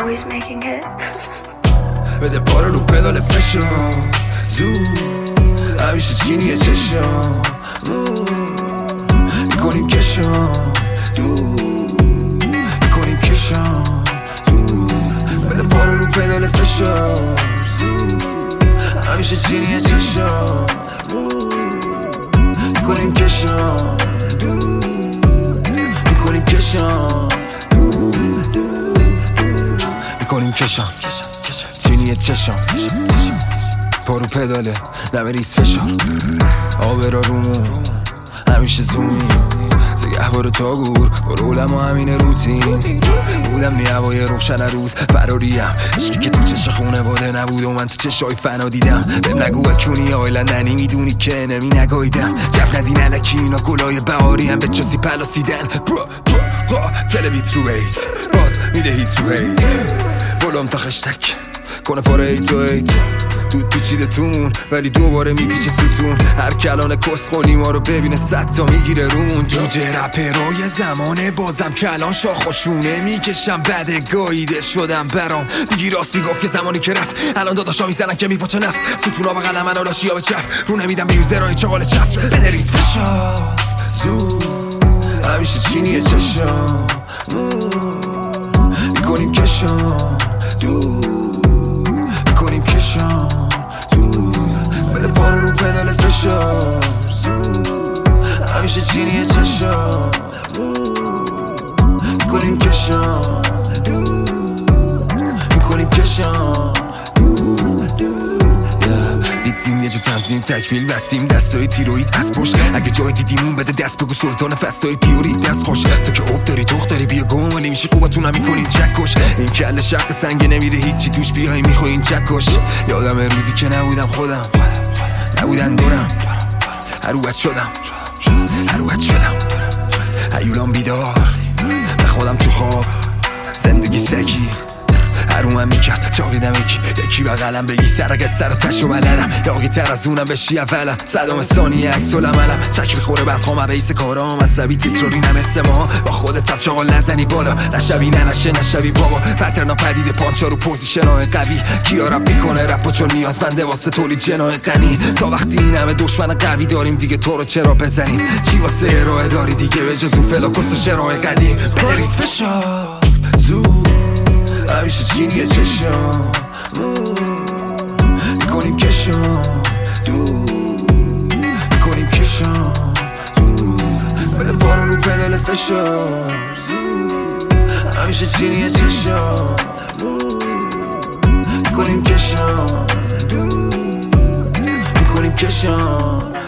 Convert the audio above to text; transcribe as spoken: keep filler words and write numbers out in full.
always making hits. بده پارو رو پدال فشار زود همیشه چینیه چشم میکنیم کشم دور میکنیم کشم دور بده پارو رو پدال فشار زود همیشه چینیه چشم میکنیم کشم دور میکنیم کشم دور میکنیم کشم چینیه چشم پارو پداله نمه ریز فشار آب را رومون همیشه زومی سیگه برو تا گور برو اولم و همین روتین بودم نی هوای روشن روز فراریم عشقی که تو چش خونه باده نبود و من تو چشای فنا دیدم بهم نگو اکونی آیلا ننی میدونی که نمی نگایدم جف ندی ننکی اینا گلای بهاری هم به چاسی پلاسیدن برو برو تلویت رو بیت باز میده هیت رو هیت ولوم تا خشتک کنه پاره ایت و ایت دود پیچیده تون ولی دوباره میپیچه ستون هر کلان کسخولی ما رو ببینه صد تا میگیره رومون جوجه رپرای زمانه بازم کلان شاخوشونه میکشم بده گاییده شدم برام دیگی راست میگفت یه زمانی که رفت الان داداشا میزنن که میپاچه نفت ستونا به قلم من آلاشی به چپ رو نمیدم به یوزرهای چغال چف بده ریز فشار زود همیشه چینیه چشم میکنیم کشم دور میکنیم کشم دور بده پارو رو پدال فشار زود همیشه چینیه چشم میکنیم کشم دور میکنیم کشم بیتزیم یه جو تنظیم تکمیل بستیم دستای تیروید از پشت اگه جای دیدیمون بده دست بگو سلطان فستای پیوری دست خوش تو که اوب داری توخ داری بیا گم ولی میشی خوبتون میکنیم چکش این کل شق سنگ نمیره هیچی توش بیای میخوای این چکش یادم روزی که نبودم خودم نبودن دورم هروت شدم هروت شدم هیولام بیدار به خودم تو خواب زندگی سگی هرومم میکرد چاقیدم یکی یکی بقلم بگی سرق سر و تشو بلدم یاقی تر از اونم بشی اولم صدام ثانی عکس العملم چک میخوره بدخوام بیس کارام عصبی تکراری نمسته ما با خودت تب چاقال نزنی بالا نشوی نه نشه نشوی بابا پترنا پدید پانچا رو پوزیشن های قوی کیا رپ میکنه رپ چون نیاز بنده واسه تولید جنای غنی تا وقتی این همه دشمن قوی داریم دیگه تو رو چرا بزنیم چی واسه ارائه داری دیگه به جز فلاکوس و شرای قدیم بریز فشار زود همیشه چینیه چشم میکنیم کشم دور میکنیم کشم دور بده پارو رو پدال فشار زود همیشه چینیه چشم میکنیم کشم دور میکنیم کشم